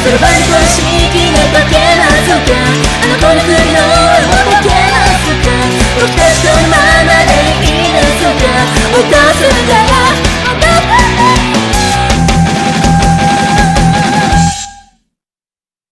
そろばん公式が解けますか、あの子の国のを解けますか、僕たちのままでいいですか。